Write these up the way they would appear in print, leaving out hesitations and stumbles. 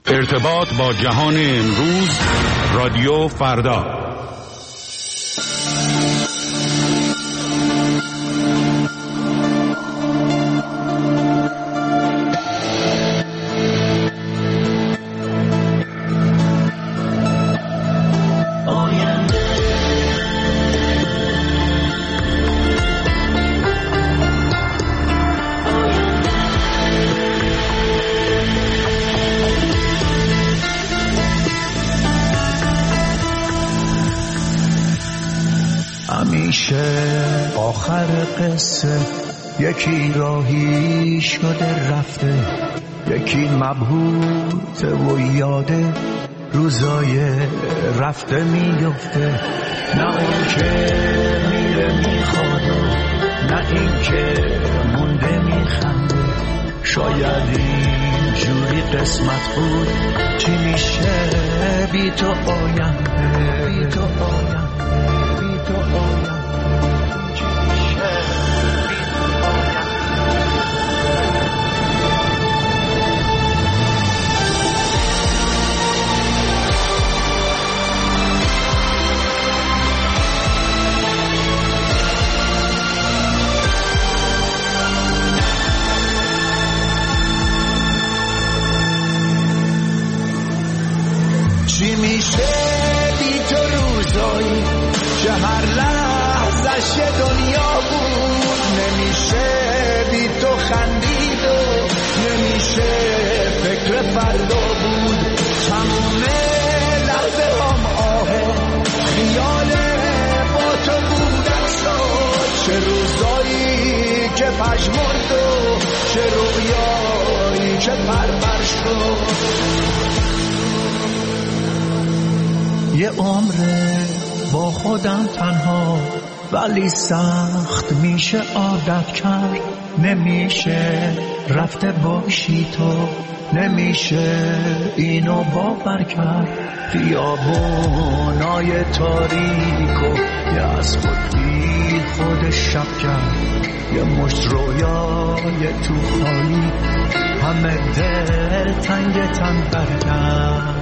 ارتباط با جهان امروز، رادیو فردا. آخر قصه یکی راهی شده رفته، یکی مبهوته و یاده روزای رفته میفته. نه اون که میره میخواد، نه این که مونده میخنده. شاید این جوری قسمت بود، چی میشه بی تو آینده، بی تو آینده، بی تو آینده. چی میشه بی تو روزایی که هر لحظش دنیا بود؟ نمیشه بی تو خندید و نمیشه فکر فردا بود. تموم لحظه هم آه خیال با تو بودن شد. چه روزایی که پژمرد و چه رویایی که پرپر شد. یه عمره با خودم تنها، ولی سخت میشه عادت کرد. نمیشه رفته باشی تو، نمیشه اینو باور کرد. خیابونای تاریک و یه از خود بی خود شب کرد. یه مشت رویای تو خالی، همه دل تنگ تن برگرد.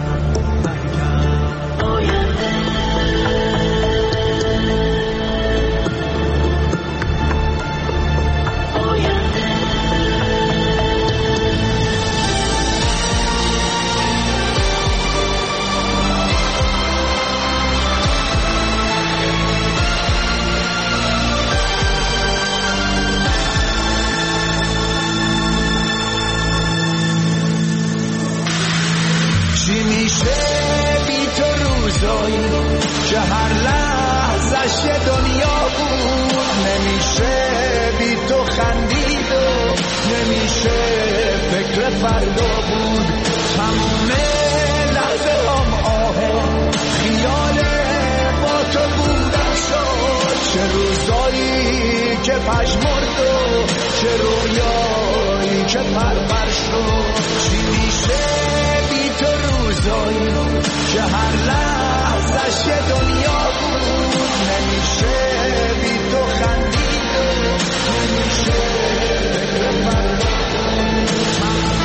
که هر لحظش دنیا بود؟ نمیشه بی تو خندید و نمیشه فکر فردا بود. تموم لحظه هم آه خیال با تو بودن شد. چه روزایی که پژمرد و چه رویایی که پرپر شد. چی میشه بی تو روزایی که هر لحظش دنیا بود؟ نمیشه بی تو خندید و نمیشه فکر فردا بود.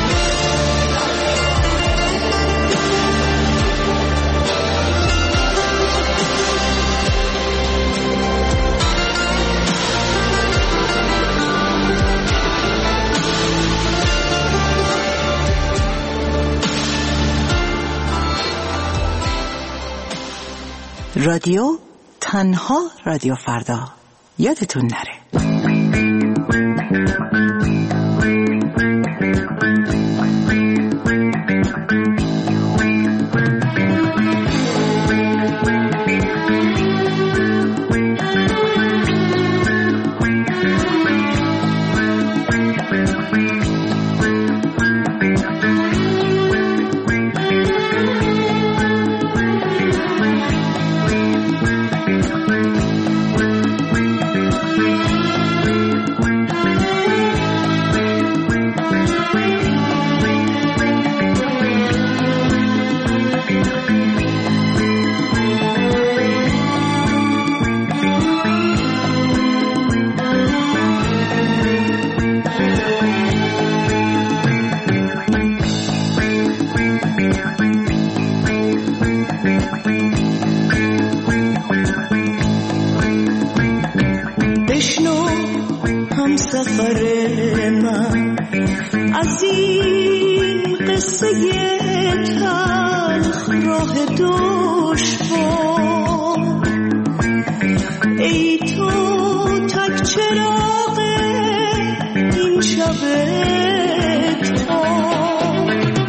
رادیو تنها رادیو فردا، یادتون نره. سفر من از این قصه تلخ راه دشوار. ای تو تک چراغ این شب تار،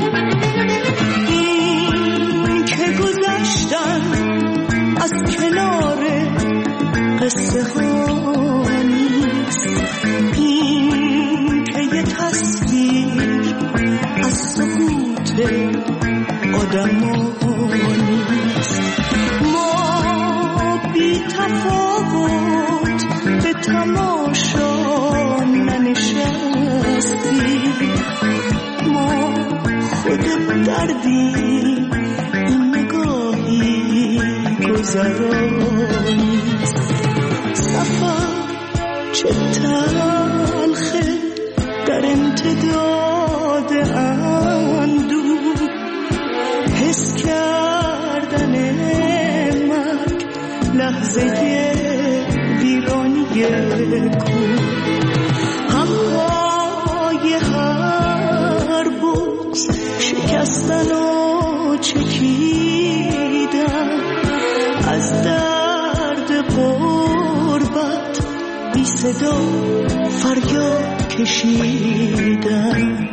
این که گذشتن از کنار قصه ها نیست، این که یه تصویر از سکوت آدم ها نیست. ما بی تفاوت به تماشا ننشستیم، ما خود دردیم، این نگاهی گذرانیست. سفر چه تلخه در امتداد اندوه، حس کردن مرگ لحظه ویرانی کوه. همهای هر بغض شکستن و چکیدن، از درد غربت بی صدا فریاد کشیدن.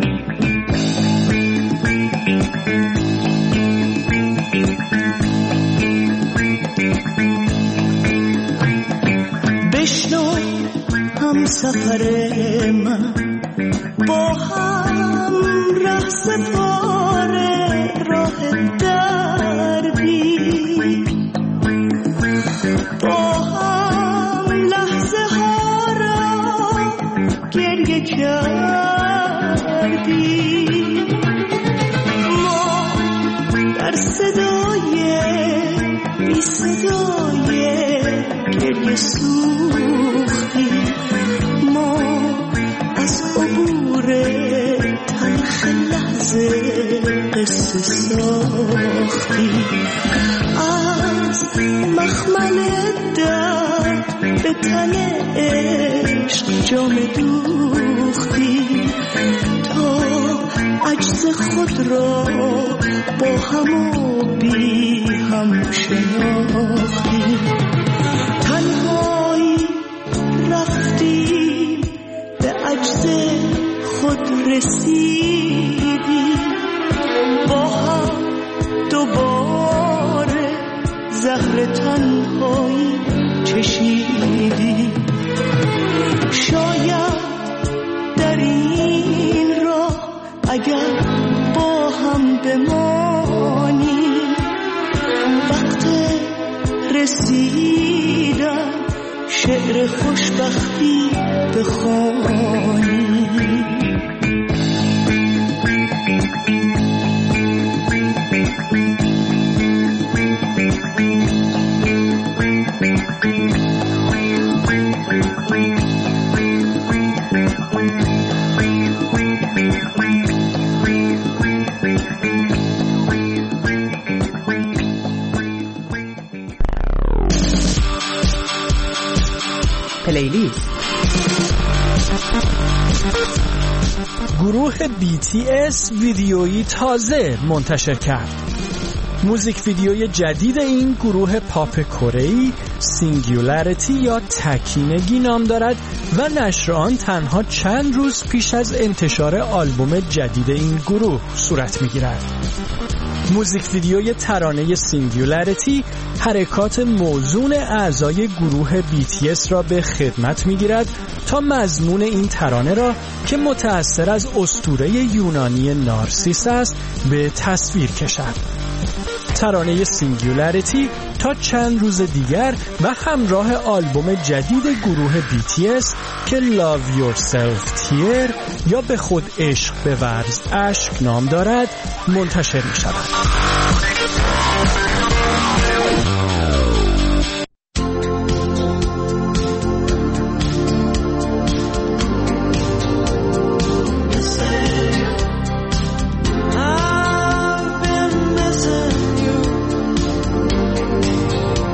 بشنو هم سفر من با هم ره سپاره راه دردی، با هم لحظه ها را گریه کردی. ما در صدای بی صدای گریه سوختی، ما از عبور تلخ لحظه قصه ساختی. از مخمل درد به تن عشق جام دوختی، تا عجز خود را با هم و بی هم شناختی. تنهایی رفتیم به عجز خود رسیدیم، با هم دوباره زهر تنهایی چشیدیم. شاید در این راه اگر با هم بمانیم، وقت رسیدن شعر خوشبختی بخوانیم. پلیلیست. گروه BTS ویدیویی تازه منتشر کرد. موزیک ویدیوی جدید این گروه پاپ کره‌ای سینگولاریتی یا تکینگی نام دارد و نشر آن تنها چند روز پیش از انتشار آلبوم جدید این گروه صورت می‌گیرد. موزیک ویدیوی ترانه سینگولاریتی حرکات موزون اعضای گروه BTS را به خدمت می‌گیرد تا مضمون این ترانه را که متأثر از اسطوره یونانی نارسیس است به تصویر کشد. ترانه سینگولاریتی تا چند روز دیگر و همراه آلبوم جدید گروه BTS که Love Yourself Tear یا به خود عشق بورز اشک نام دارد منتشر می شود.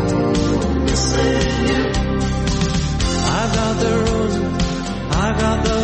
I got the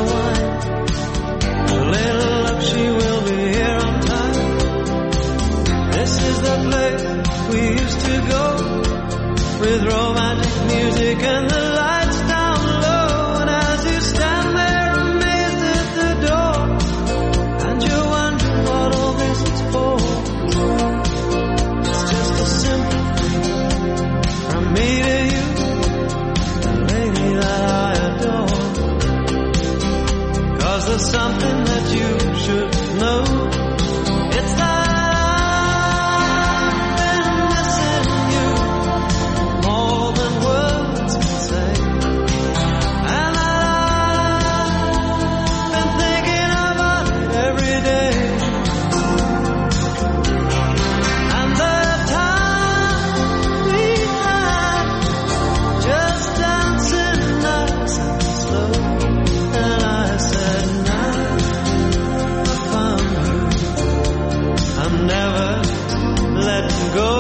never letting go.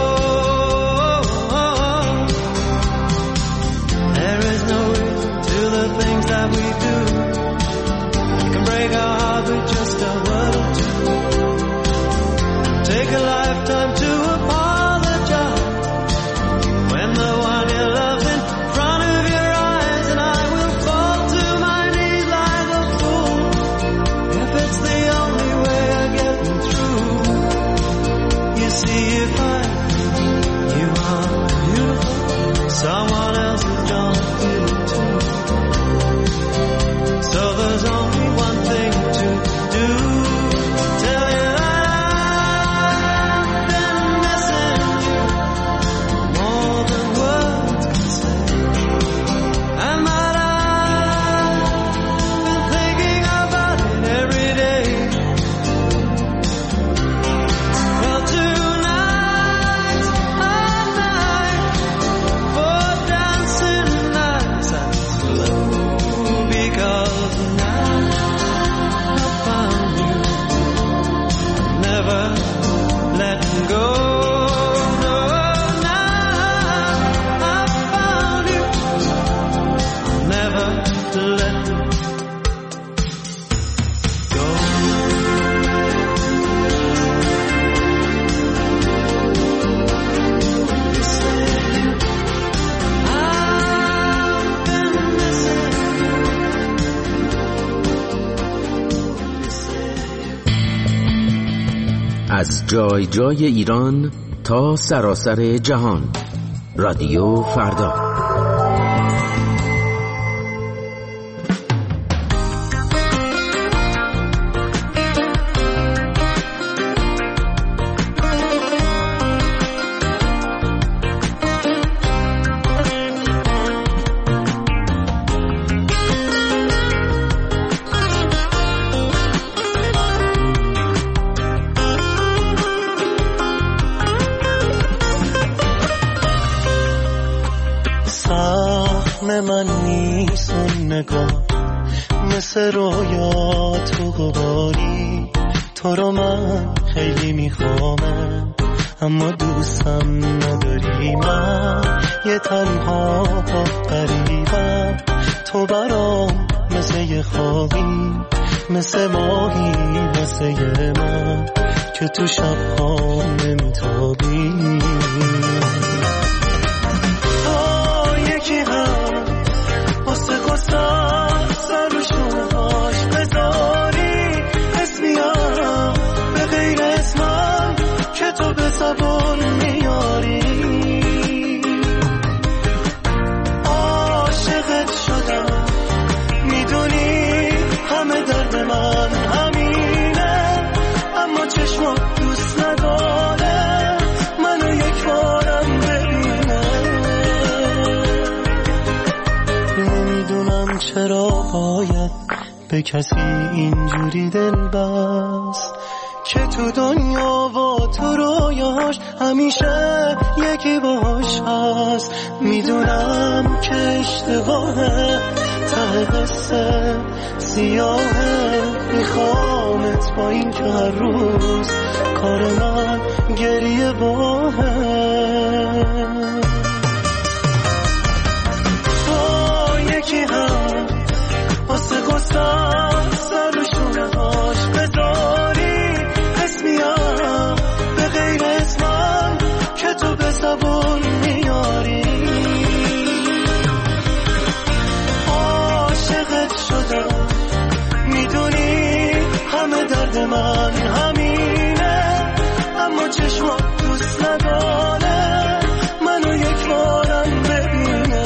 There is no reason to the things that we do. It can break our heart with just a word or two. Take a lifetime to apologize when the one you love's in front of your eyes, and I will fall to my knees like a fool if it's the only way of getting through. You see, if you are beautiful, someone else is drawn to you too. So there's only one thing to do. Tell you I've been missing you more than words can say, and that I've been thinking about it every day. Well, tonight's our night for dancing nights and slow, because now I found you, never letting go. No, now I found you, never letting go. You say I've been missing you. از جای جای ایران تا سراسر جهان، رادیو فردا. من نیست اون نگاه مثل رویا تو غباری، تو رو من خیلی میخوامم اما دوستم نداری. من یه تنها غریبم، تو برام مثل یه خوابی، مثل ماهی مثل یه من که تو شبها نمیتابی. واسه گستر سر و شونهاش بذاری اسمیارم به غیر اسمم که تو به زبان میاری. عاشقت شدم میدونی همه درد من همینه، اما چشمات دوست نداره منو یک بارم ببینه. نمیدونم چرا باید به کسی اینجوری دل بست که تو دنیا و تو رویاش همیشه یکی باش هست. میدونم که اشتباهه، ته قصه سیاهه، میخوامت با این که هر روز کار من گریه باهه. یکی هم واسه گستر سر و شونهاش بذاری اسمیارم به غیر اسمم که تو به زبون میاری. عاشقت شدم میدونی همه درد من همینه، اما چشمات دوست نداره منو یک بارم ببینه.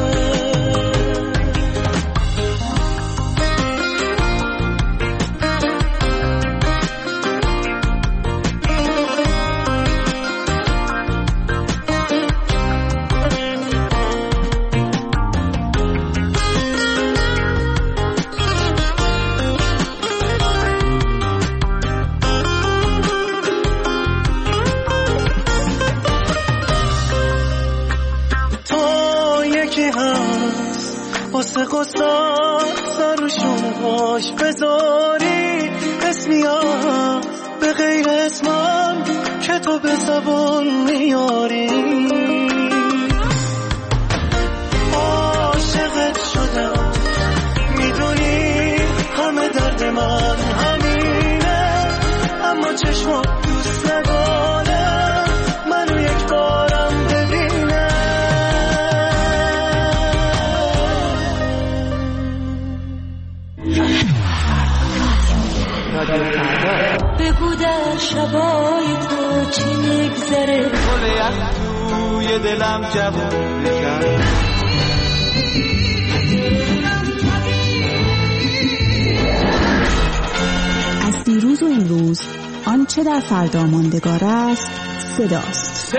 واسه گستر سر و شونهاش بذاری اسمیام به غیر اسمم تو به زبان میاری، عاشقت شدم میدونی همه درد من همینه، اما چشمات دوست نداره منو یک بارم ببینه. بگو در شبای تو چی میگذره، گل یخ توی دلم جوون بکن. از دیروز و امروز آنچه در فردا ماندگار است صداست.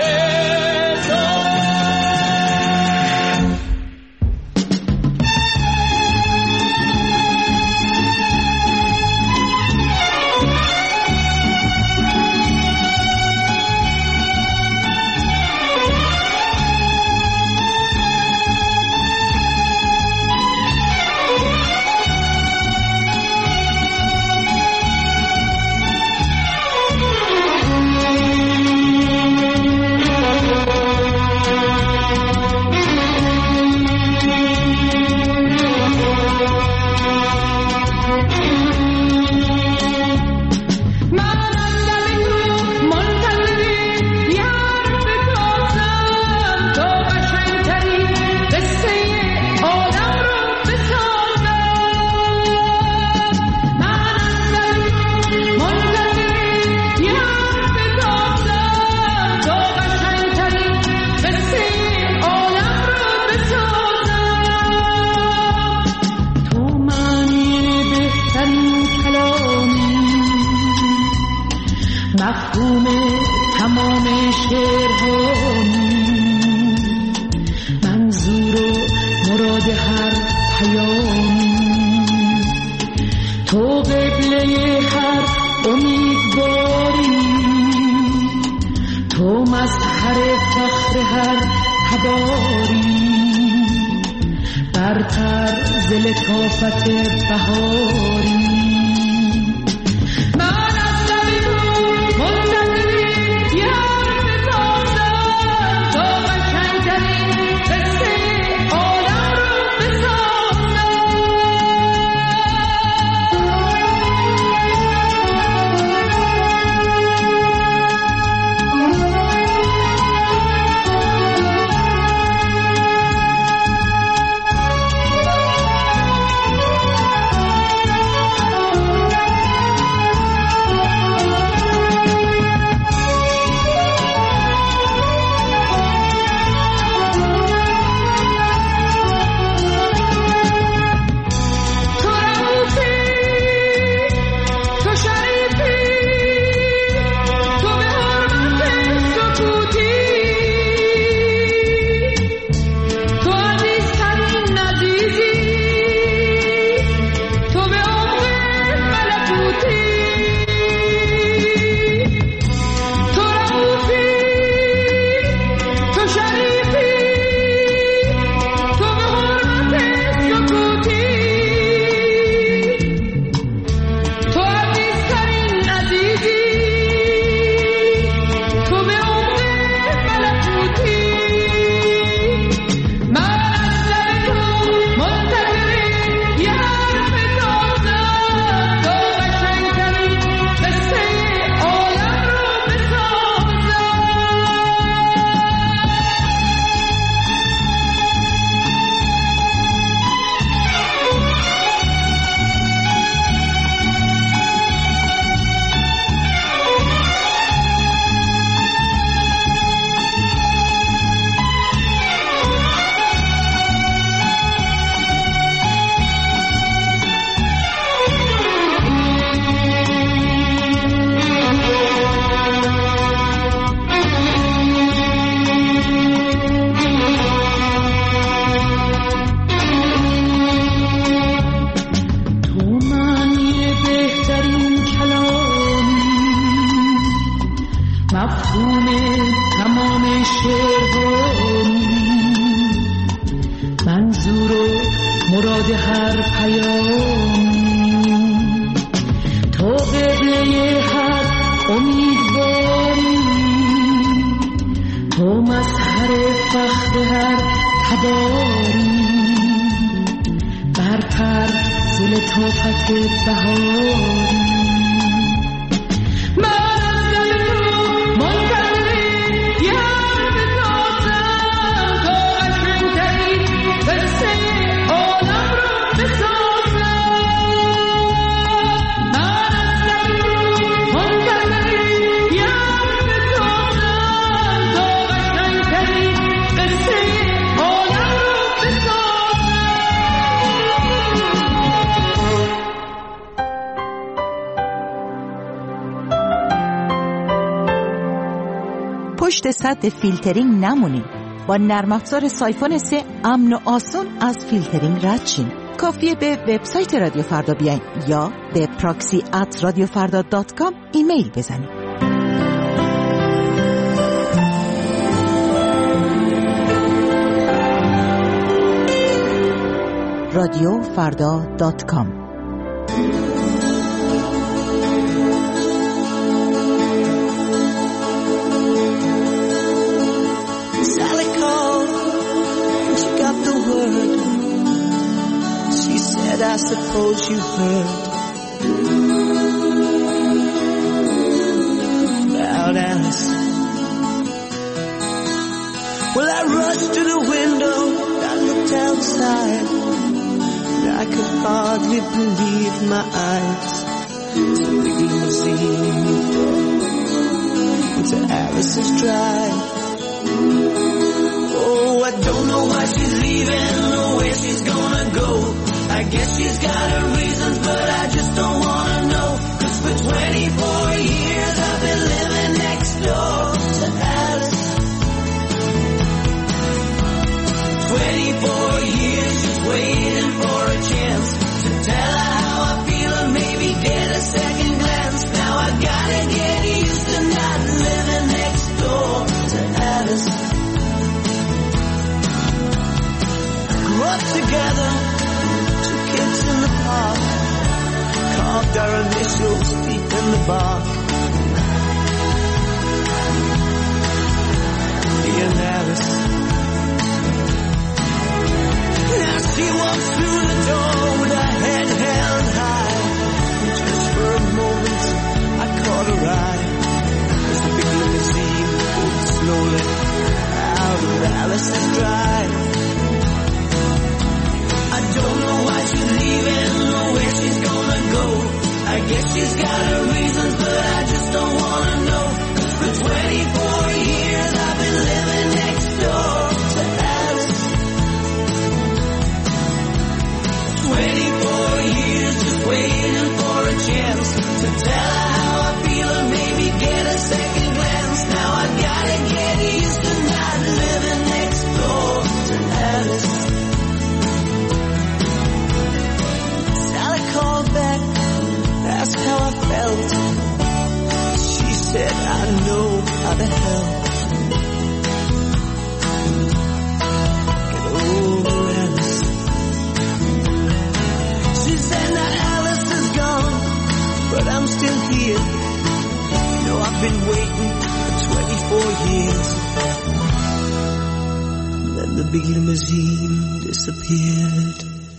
مفهوم تمام شعرهایی، منظور و مراد هر پیامی، تو قبله هر امیدواری، تو مظهر فخر هر تباری، برتر ز لطافت بهاری. مفهوم تمام شعرهایی، منظور و مراد هر پیامی، تو قبله هر امیدواری، فخر هر تباری بر پر ز لطافت بهاری پشت سد فیلترینگ نمونین. با نرم افزار سایفون 3 امن و آسون از فیلترینگ رد شین. کافیه به وبسایت رادیو فردا بیاین یا به proxy@radiofarda.com ایمیل بزنید. radiofarda.com I suppose you heard about Alice. Well, I rushed to the window, I looked outside, and I could hardly believe my eyes. It's a big limousine into Alice's drive. Oh, I don't know why she's leaving or where she's gonna go. I guess she's got her reasons, but I just don't wanna know. 'Cause for 24 years I've been living next door to Alice. 24 years just waiting for a chance to tell her how I feel and maybe get a second glance. Now I gotta get used to not living next door to Alice. Grew up together, kids in the park, carved our initials deep in the bark. Me and Alice. Now she walks through the door with her head held high. And just for a moment I caught her eye as the big limousine pulled slowly out of Alice's drive. I don't know why she's leaving or where she's gonna go. I guess she's got her reasons, but I just don't wanna know. 'Cause for 24 years I've been living next door to Alice. 24 years just waiting for a chance to tell her how I feel and maybe get a second glance. Now I gotta get used to not living next door to Alice. Back, asked how I felt. She said, I know how to help. Get over Alice. She said that Alice is gone, but I'm still here. You know, I've been waiting for 24 years. And then the big limousine disappeared.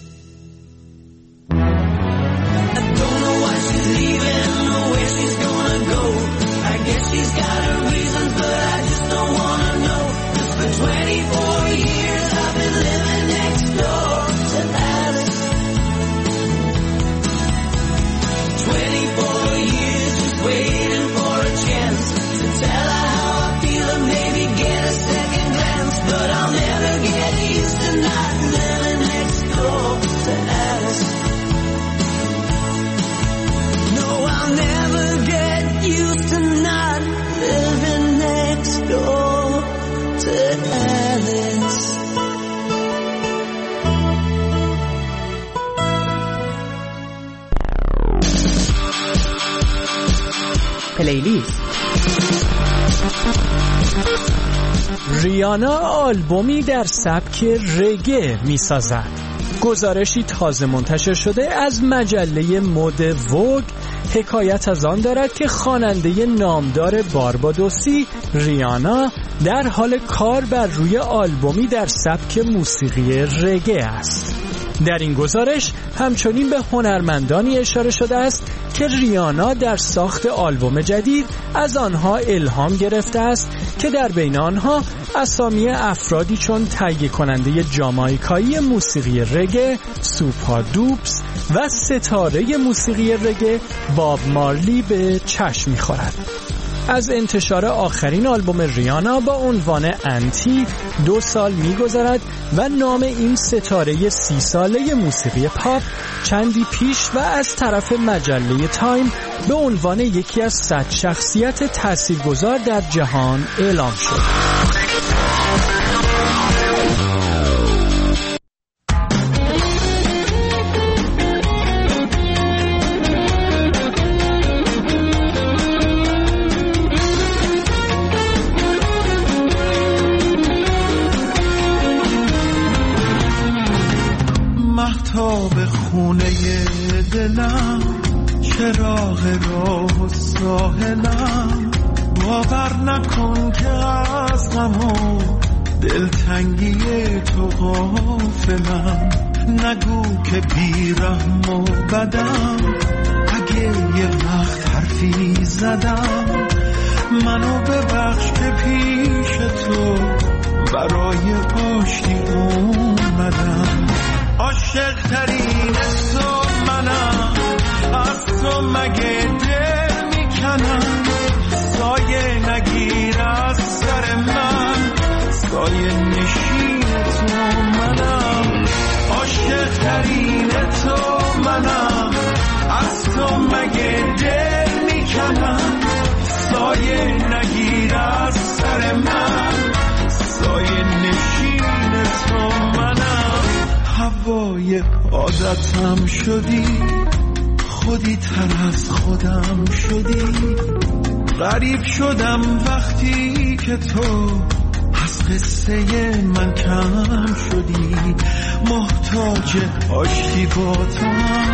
She's got her reasons, but I just don't wanna know. 'Cause for 24 years I've been living next door to Alice. 24 years just waiting for a chance to tell her how I feel and maybe get a second glance. But I'll never get used to not living next door to Alice. No, I'll never get used to not living next door to Alice. پلیلیست. ریانا آلبومی در سبک رگه میسازد. گزارشی تازه منتشر شده از مجله مد ووگ حکایت از آن دارد که خواننده نامدار باربادوسی ریانا در حال کار بر روی آلبومی در سبک موسیقی رگه است. در این گزارش همچنین به هنرمندانی اشاره شده است که ریانا در ساخت آلبوم جدید از آنها الهام گرفته است که در بین آنها اسامی افرادی چون تهیه کننده جامائیکایی موسیقی رگه سوپا دوبس و ستاره موسیقی رگه باب مارلی به چشم می‌خورد. از انتشار آخرین آلبوم ریانا با عنوان انتی 2 سال می‌گذرد و نام این ستاره 30 ساله موسیقی پاپ چندی پیش و از طرف مجله تایم به عنوان یکی از 100 شخصیت تاثیرگذار در جهان اعلام شد. مهتاب خونه دلم، چراغ راه و ساحلم، باور نکن که از غم و دلتنگی تو غافلم. نگو که بیرحم و بدم، اگه یه وقت حرفی زدم، منو ببخش که پیش تو برای آشتی اومدم. عاشق ترین تو منم، از تو مگه دل میکنم. سایه نگیر از سر من، سایه نشین تو منم. عاشق ترین تو منم، از تو مگه دل میکنم. سایه نگیر از سر من، سایه نشین تو منم. هوای عادتم شدی، خودی تر از خودم شدی. غریب شدم وقتی که تو از قصه من کم شدی. محتاج آشتی با تو،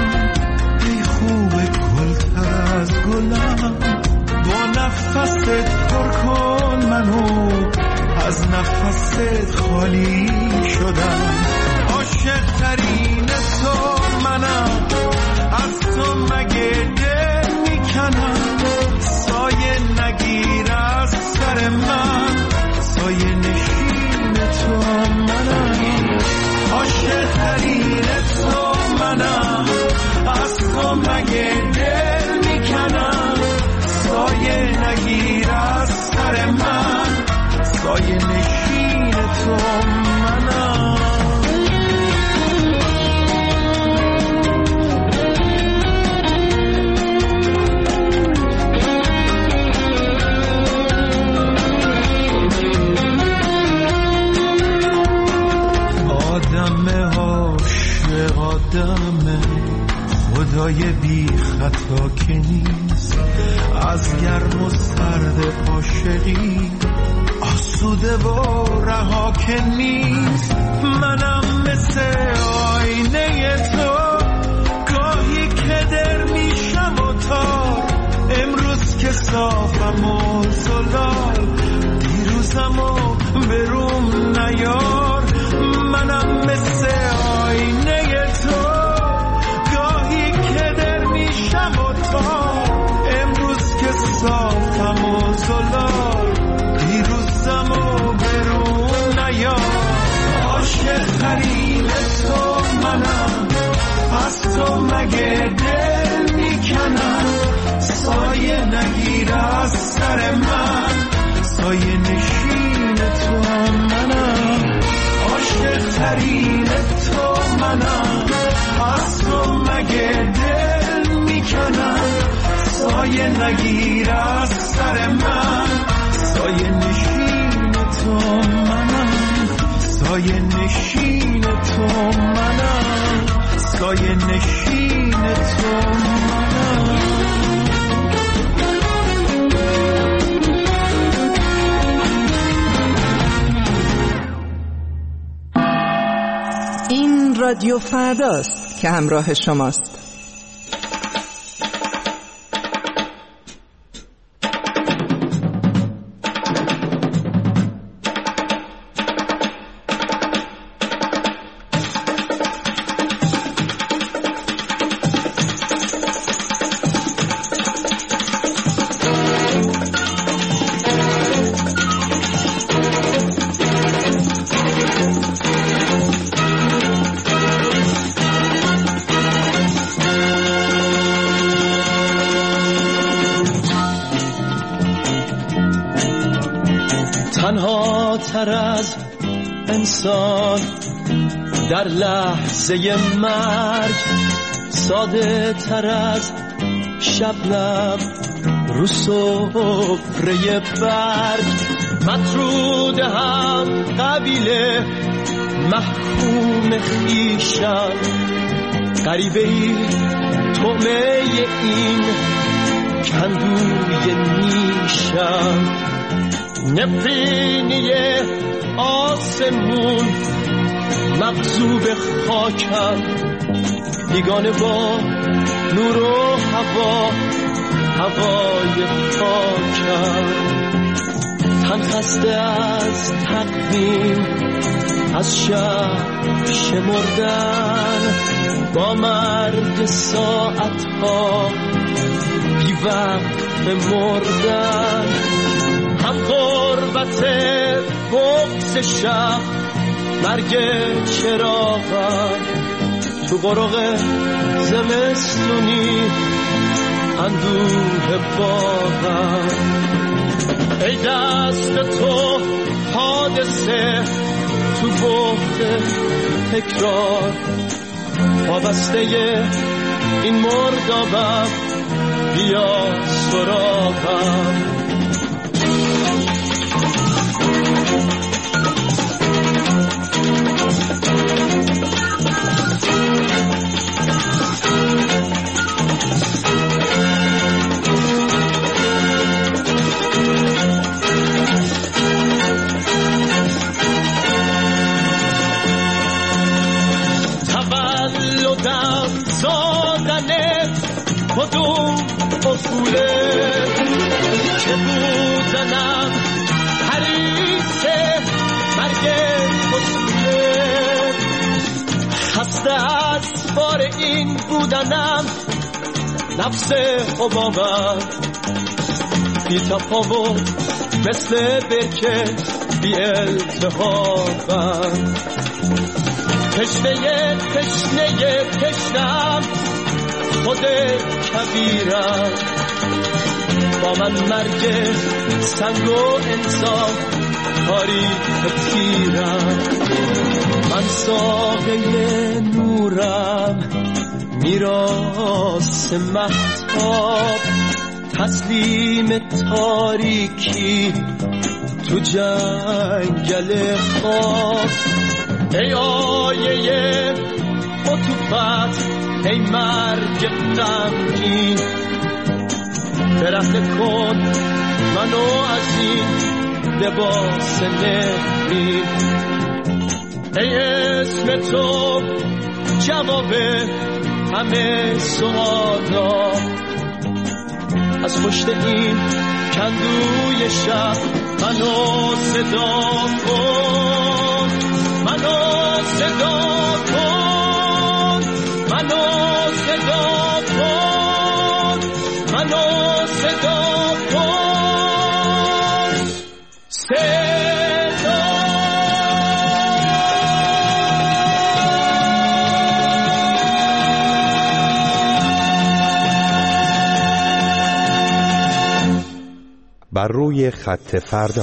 ای خوب گل تر از گلم. با نفست پر کن منو، از نفست خالی شدم. عاشق ترین تو منم، از تو مگه دل میکنم. سایه نگیر از سر من، سایه نشین تو منم. عاشق ترین تو منم، از تو مگه دل میکنم. سایه نگیر از سر من، سایه نشین تو منم. آدم خدای بی خطا که نیست، از گرم و سرد عاشقی آسوده و رها که نیست. منم مثل آینه تو، گاهی که در میشم و تار. امروز که صافم و زلال، دیروزم و بروم نیار. منم مثل آینه تو، گاهی که در میشم و تار. امروز که صافم و زلال، دیروزم و برون نیار. عاشق ترین تو منم، از تو مگه دل میکنم. سایه نگیر از سر من، سایه نشین تو منم. عاشق ترین تو منم، از تو مگه دل میکنم. سایه نگیر از سر من، سایه نشین تو منم. سایه نشین تو منم، سایه نشین تو منم. این رادیو فرداست که همراه شماست. تنها تر از انسان در لحظه مرگ، ساده تر از شبنم رو سفره برگ، مطرود هم قبیله محکوم خویشم، غریبه ای طعمه این کندوی نیشم، نفرینی آسمون مغضوب خاکم، بیگانه با نور و هوا هوای پاکم، تن خسته از تقویم از شب شمردن، با مرگ ساعتها بی وقت مردن، هم غربت بغض شب مرگ چراغم، تو قرق زمستونی اندوه باغم، ای دست تو حادثه تو بحر تکرار، وابسته این مردابم بیا سراغم. کدوم اصوله که بودنم حریصه مرگ اصوله، خسته از بار این بودنم نفس حبابم، بی تفاوت مثل برکه بی التهابم، تشنه تشنم خود کبیرم، با من مرگ سنگ و انسان تاریخ تیرم، من ساقه نورم میراث مهتاب، تسلیم تاریکی تو جنگل خواب، ای آیه عطوفت ای مرگ غمگین، برهنه کن منو از این لباس نفرین، ای اسم تو جواب همه سوالا، از پشت این کندوی شب منو صدا کن، منو صدا کن، منو صدا کن، منو صدا کن، صدا. بر روی خط فردا.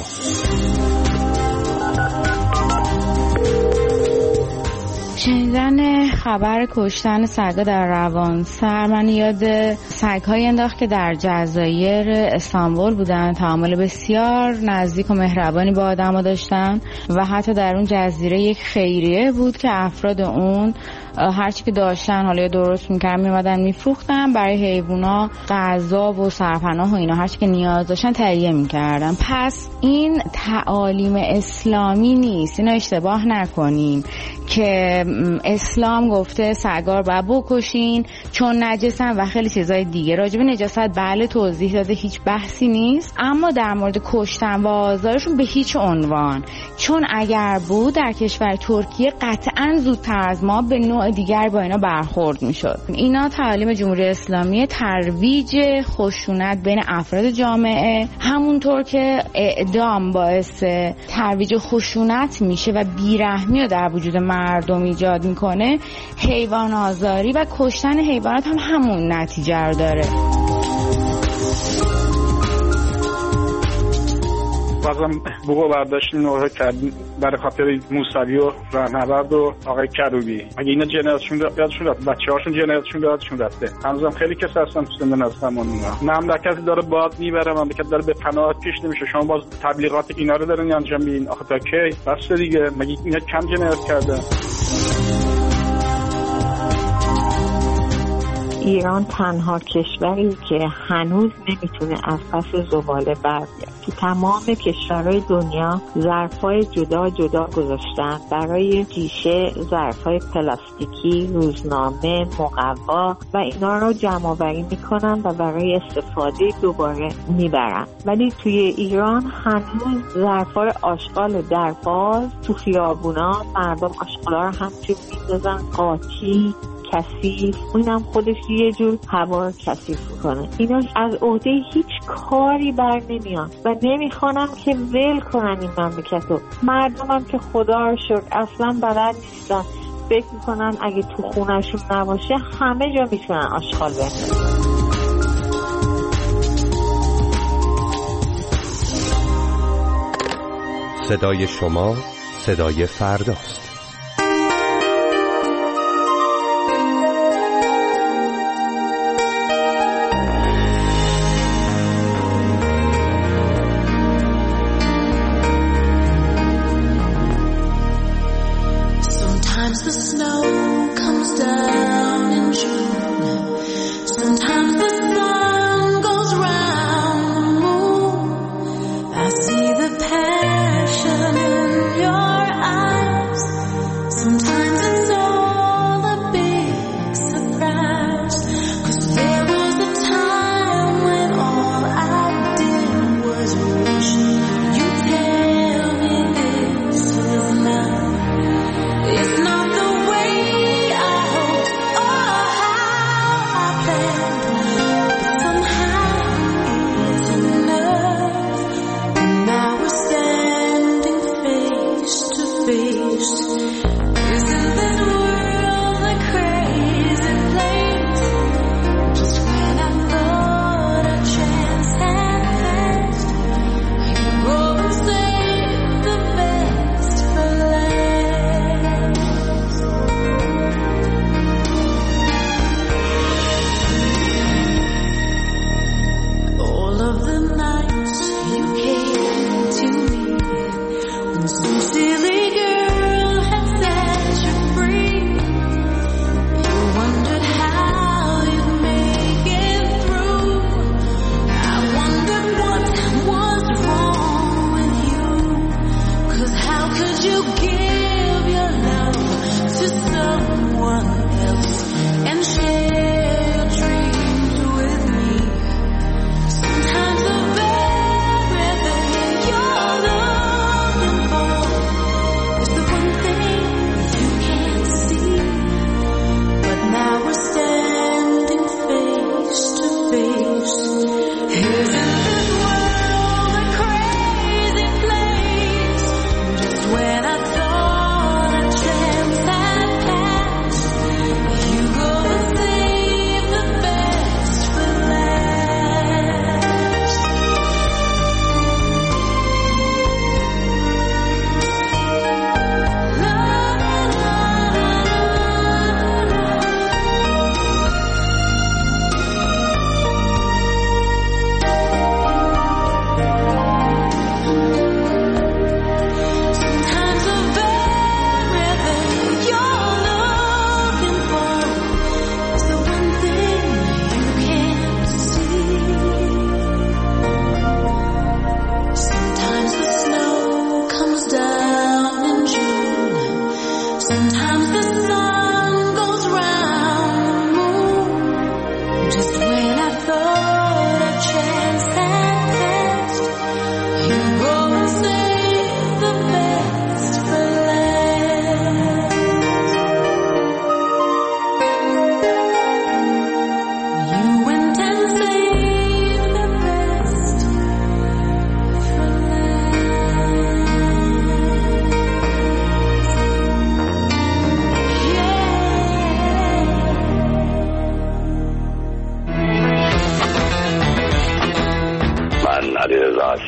شنیدن خبر کشتن سگا در روانسر من یاد سگ‌هایی انداخت که در جزایر استانبول بودن، تعامل بسیار نزدیک و مهربانی با آدم‌ها داشتن و حتی در اون جزیره یک خیریه بود که افراد اون هرچی که داشتن حالا درست می‌کردن می‌اومدن می‌فروختن، برای حیوونا غذا و سرپناه و اینا هرچی که نیاز داشتن تهیه می‌کردن. پس این تعالیم اسلامی نیست، اینو اشتباه نکنیم که اسلام گفته سگا رو باید بکشین چون نجسن و خیلی چیزای دیگه. راجب نجاست بله توضیح داده، هیچ بحثی نیست، اما در مورد کشتن و آزارشون به هیچ عنوان، چون اگر بود در کشور ترکیه قطعاً زودتر از ما به نوع دیگر با اینا برخورد میشد. اینا تعالیم جمهوری اسلامی ترویج خشونت بین افراد جامعه، همونطور که اعدام باعث ترویج خشونت میشه و بیرحمی رو در وجود مردم ایجاد میکنه، حیوان آزاری و کشتن حیوانات هم همون نتیجه رو داره. بازم بوقو برداشتیم نوره کردیم برای خاطر موسوی و رهنورد و آقای کروبی. اگه اینا جنایتشون یادشون رفت، بچه‌هاشون جنایتشون یادشون رفته. هنوزم خیلی کسا هستن تو زندان هستن اونا. مملکت داره باد میبره، مملکت داره به پناه پیش نمیشه. شما باز تبلیغات اینا رو دارین انجام میدین. آخه تا کی؟ بس دیگه. مگه اینا کم جنایت کرده؟ ایران تنها کشوری که هنوز نمیتونه از پس زباله بر بیاد که تمام کشورهای دنیا ظرفای جدا جدا گذاشتن برای شیشه، ظرفای پلاستیکی، روزنامه، مقوا و اینا رو جمع آوری میکنن و برای استفاده دوباره میبرن. ولی توی ایران هنوز ظرفای آشغال در باز تو خیابونا مردم آشغالا رو همچون میندازن، قاطی کثیف، اینم خودش یه جور هوا کثیف میکنه. اینا از عهده هیچ کاری بر نمیان و نمیخوانم که ول کنن این مملکتو. مردمم که خدا رو شکر اصلا بلد نیستن، فکر میکنن اگه تو خونهشون نباشه همه جا میتونن آشغال بندازن. صدای شما صدای فرداست.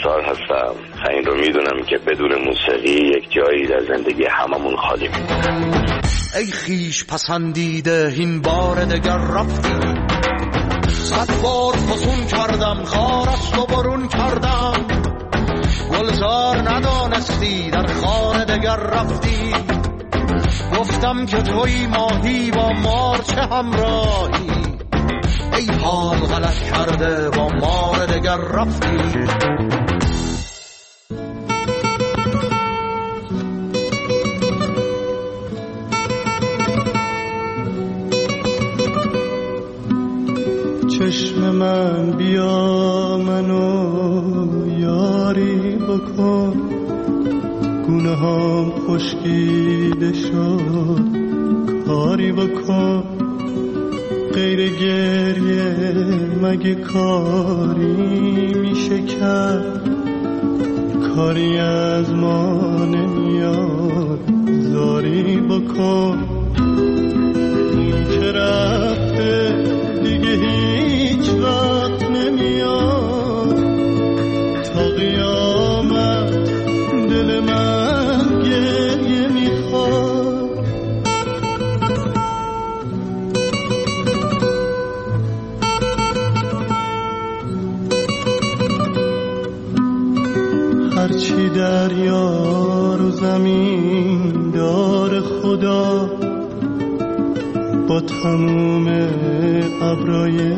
انصار هستم. این رو میدونم که بدون موسیقی یک جایی در زندگی هممون خالی میمونه. ای خیش پسندیده این بار دگر رفتی، 100 بار فسون کردم خارست و برون کردم، گلزار ندانستی در خانه دگر رفتی، گفتم که توی ماهی با مار چه همراهی، ای حال غلط کرده با مار دگر رفتی. چشم من بیا منو یاری بکن، گونه هم خشکیده شد کاری بکن، غیر گریه مگه کاری میشه کرد، کاری از ما نمیاد زاری بکن، این که رفته دیگه هیچ وقت نمیاد، تا قیامت دل من گریه میخواد. هرچی دریا رو زمین دار خدا، با تموم ابرای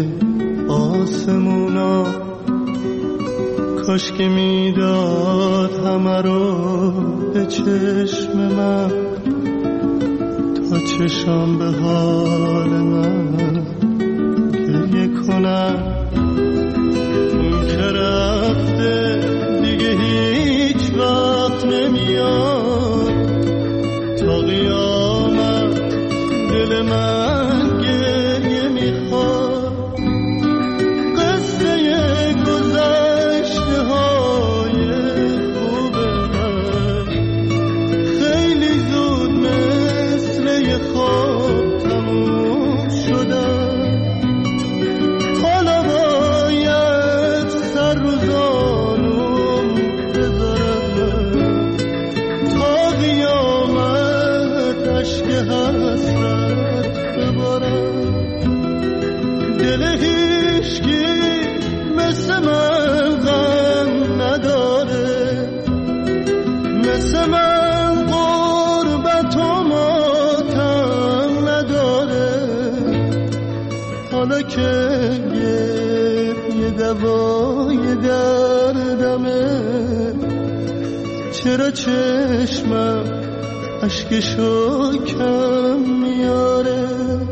آسمونا، کاش که میداد همه رو به چشم من، تا چشم به حال من گریه کنم، اون که رفته دیگه هیچ وقت نمیاد، تا قیامت دل من گریه میخواد. قصه گذشته های خوب من خیلی زود مثل یه خواب تموم شدن، حالا باید سر رو زانوم بذارم، تا قیامت عشق حسرت ببارم. دل هیچکی مثل من غم نداره، مثل من غربت و ماتم نداره، حالا که یه دوای دردمه، چرا چشمم اشکشو کم میاره.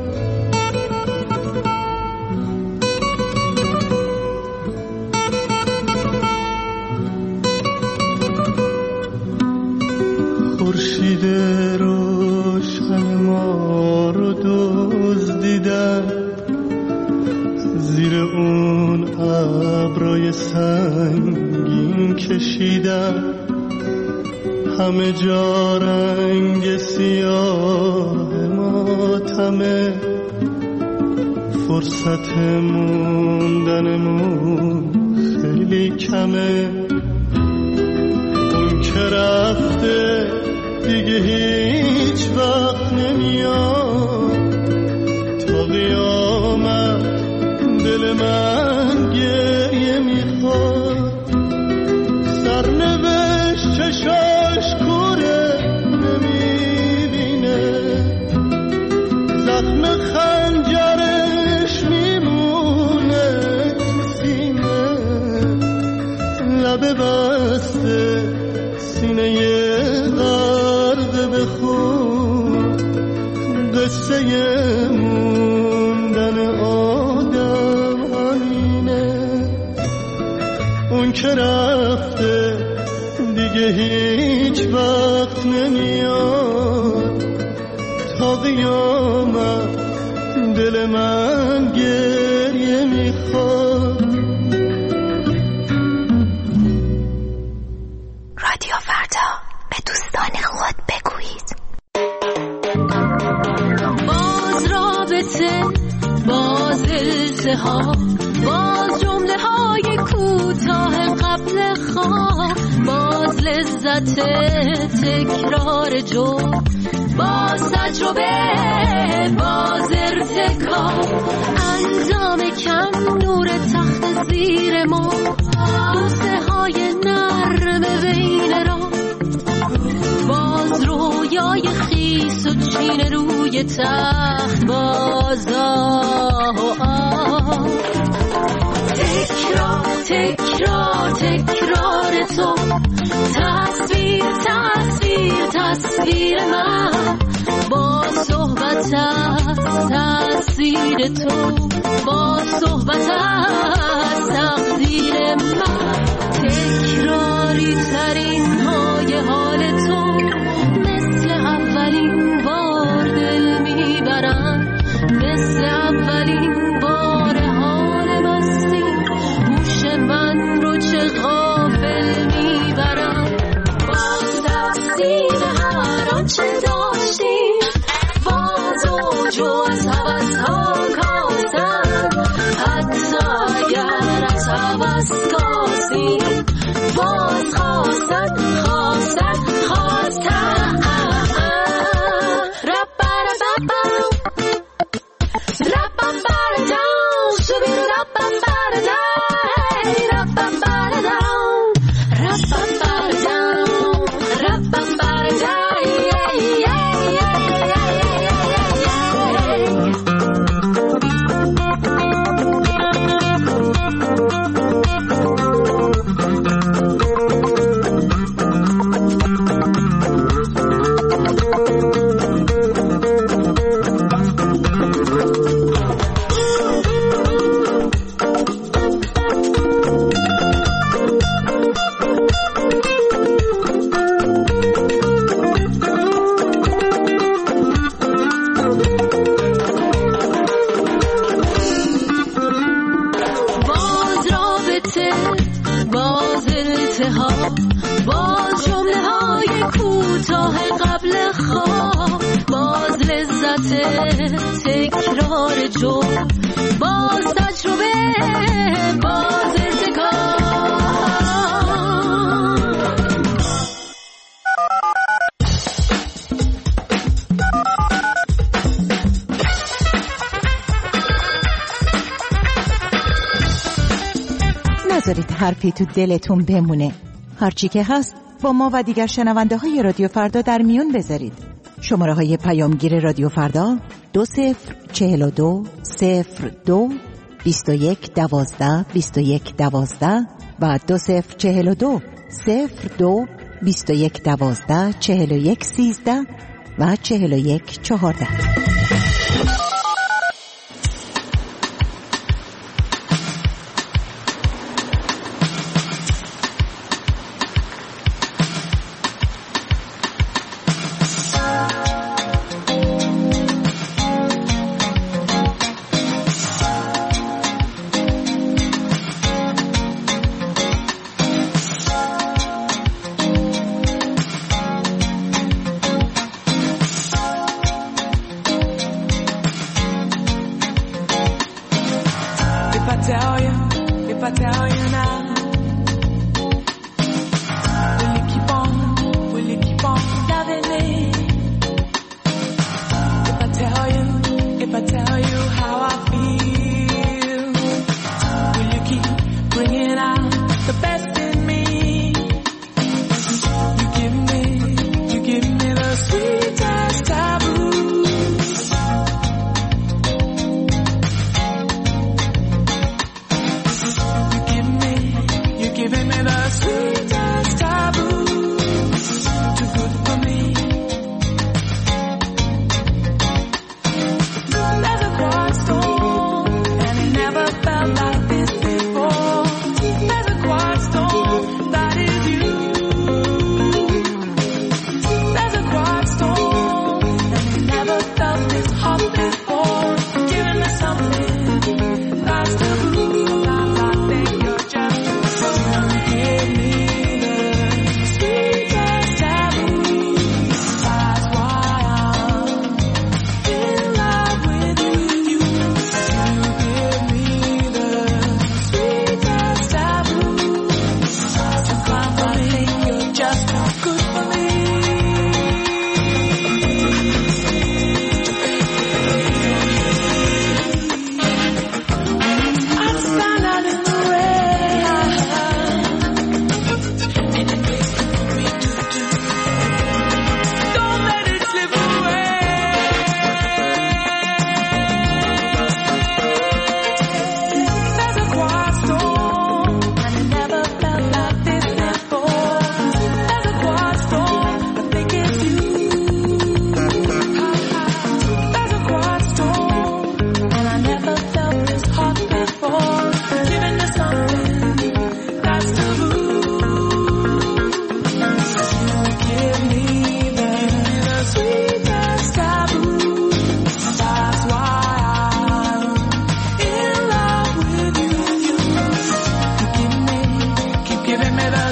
خورشید روشن ما رو دزدیدن، زیر اون ابرای سنگین کشیدن، همه جا رنگ سیاه ماتمه، فرصت موندنمون خیلی کمه، اون که رفته دیگه هیچ وقت نمیاد، تا قیامت دل من گریه میخواد. سرنوشت چشاش کوره نمیبینه، زخم خنجرش میمونه سینه، لب بسته سینه غرق به خون، قصه موندن آدم همینه، اون که رفته دیگه هیچ وقت نمیاد، تا قیامت دل من گریه میخواد. رادیو فردا، به دوستان خود بگویید. باز رابطه، باز التهاب، باز جمله های کوتاه قبل لذت تکرار جو، باز تجربه، باز ارتکاب، انجام کم، نور تخت زیر ما، بوسه های نرم بین را، باز رویای خیس و چین روی تخت، باز آه و آه، تکرار تکرار تکرار تو، تصویر تصویر تصویر من، با صحبت از تصویر تو، با صحبت از تقدیر من، تکراری ترین های حال تو، مثل اولین بار دل میبرم، مثل اولین بار حال مستی، گوش من رو چه غافل میبرم، باز تقسیم هر آنچه داشتیم، باز اوج از هوس ها کاسم، حتی اگر از هوس کاسیم، باز خواستن خواستن خواستن، باز جمله های کوتاه قبل خواب، باز لذت تکرار جو، باز تجربه، باز ارتکاب. نذارید حرفی تو دلتون بمونه. هرچی که هست با ما و دیگر شنونده های رادیو فردا در میون بذارید. شماره های پیامگیر رادیو فردا 2042 02 21 12 21 12 و 2042 02 21 12 41 13 و 41 14.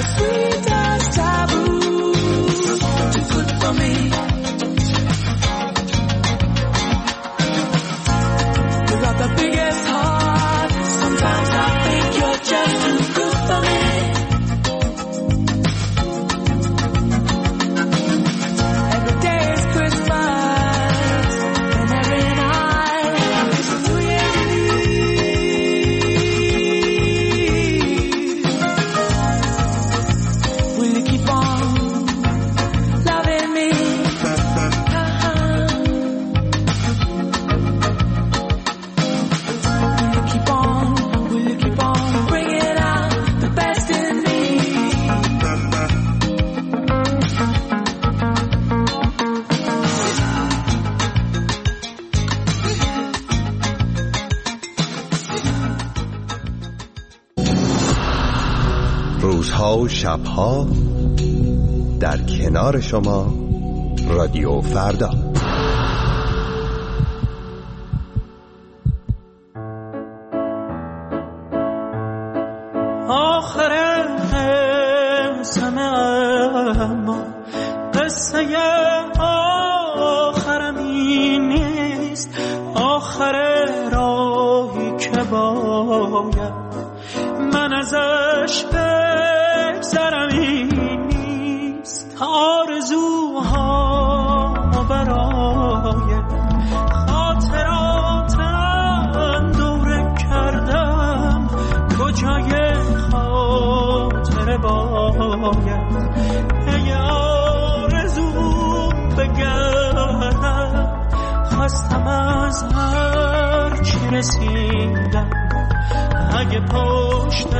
sweet as taboo. Too good for me. You got the biggest heart. Sometimes I think you're just too good for me. Every day is Christmas, and every night is New Year's Eve. Will you keep on loving me? Will you keep on bringing out the best in me? روزها و شبها در کنار شما رادیو فردا. آخر همه اما قصه آخرم این نیست. آخر راهی که باید من ازش بگذرم این نیست. آرزوها برای خاطراتم دوره کردم. کجای خاطره باید ای آرزو بگردم. خستم از هر چی رسیدم. اگه پشت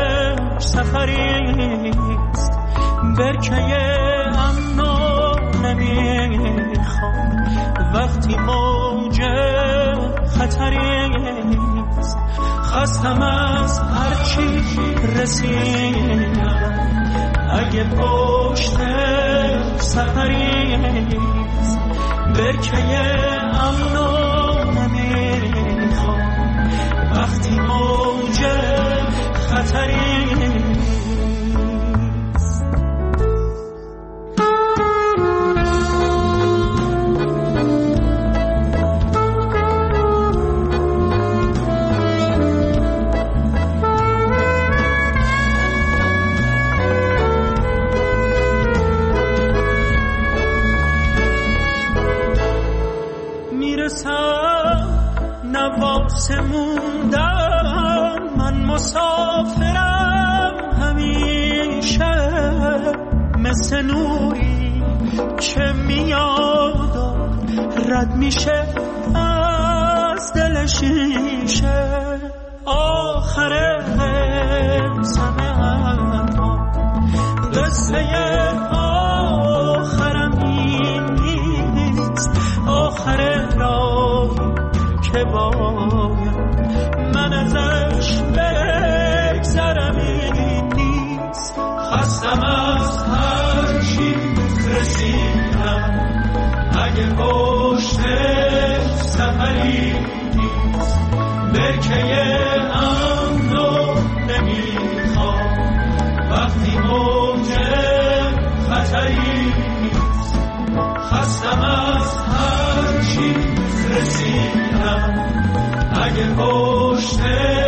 سفریست برکه امنو نمیخوام. وقتی موج خطریست خستم از هر چی رسیدم. اگه پشت سفریست برکه امنو نمیخوام. وقتی موج خطریست. نواس موندن من مسافرم همیشه. مثل نوری که میاد و رد میشه از دل شیشه. آخر زمه اما قصه آخرم این نیست. آخر راهی که باید من ازش بگذرم این نیست. خستم از هر چی رسیدم. اگه پشت سفری نیست برکه امنو نمیخوام. وقتی موج خطری نیست خستم از هر چی رسیدم. اگه پشت